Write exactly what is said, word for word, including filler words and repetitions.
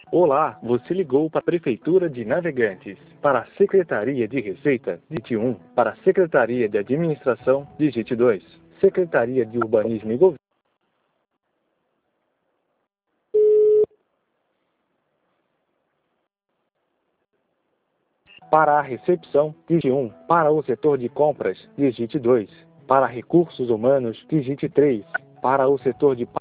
Olá, você ligou para a Prefeitura de Navegantes. Para a Secretaria de Receita, digite um. Para a Secretaria de Administração, digite dois. Secretaria de Urbanismo e Governo. Para a recepção, digite um. Para o setor de compras, digite dois. Para recursos humanos, digite três. Para o setor de